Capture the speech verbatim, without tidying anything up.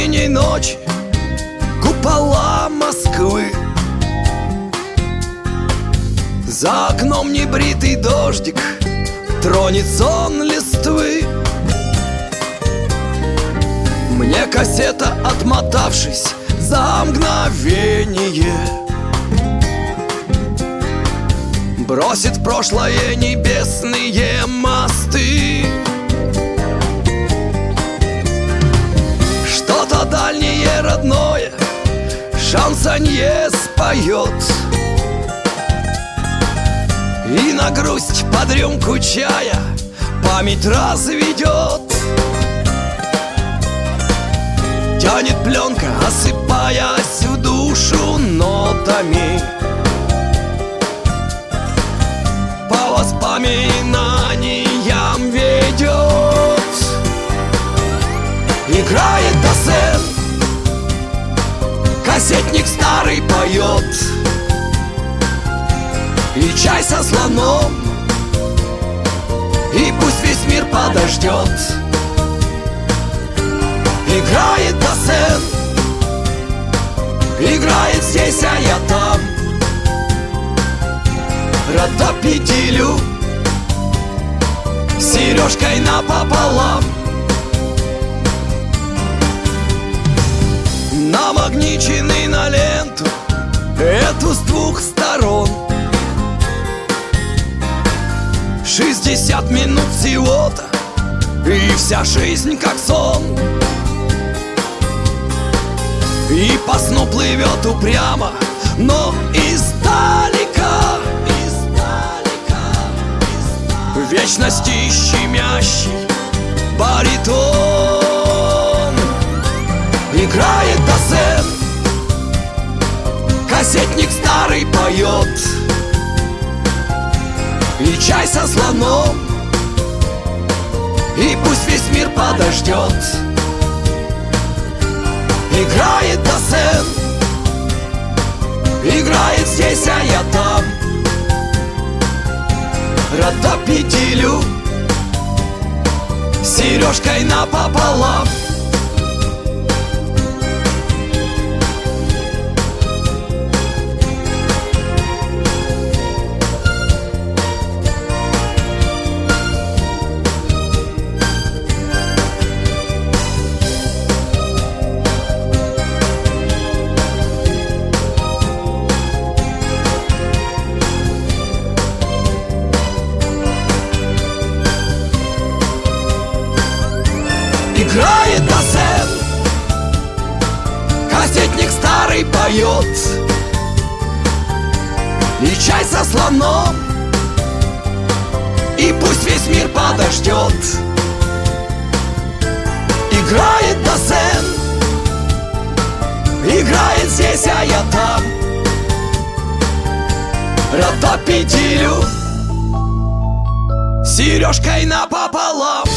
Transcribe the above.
осенней ночи купола Москвы. За окном небритый дождик тронет сон листвы. Мне кассета, отмотавшись за мгновение, бросит в прошлое небесные мосты. Что-то дальнее родное шансонье споет, и на грусть под рюмку чая память разведет. Тянет пленка, осыпаясь в душу нотами, по воспоминаниям ведет. Играет Досен, кассетник старый поет, и чай со слоном, и пусть весь мир подождет. Играет Досен, играет здесь, а я там. Ротопедилю с сережкой напополам. Намагниченный на ленту эту с двух сторон. Шестьдесят минут всего-то, и вся жизнь как сон. И по сну плывет упрямо, но издалека, издалека, издалека. В вечности щемящий баритон. Играет Досен, кассетник старый поет, и чай со слоном, и пусть весь мир подождет. Играет Досен, играет здесь, а я там. Ротопедилю с сережкой напополам. Играет Досен, кассетник старый поет, и чай со слоном, и пусть весь мир подождет. Играет Досен, играет здесь, а я там. Ротопедилю с сережкой напополам.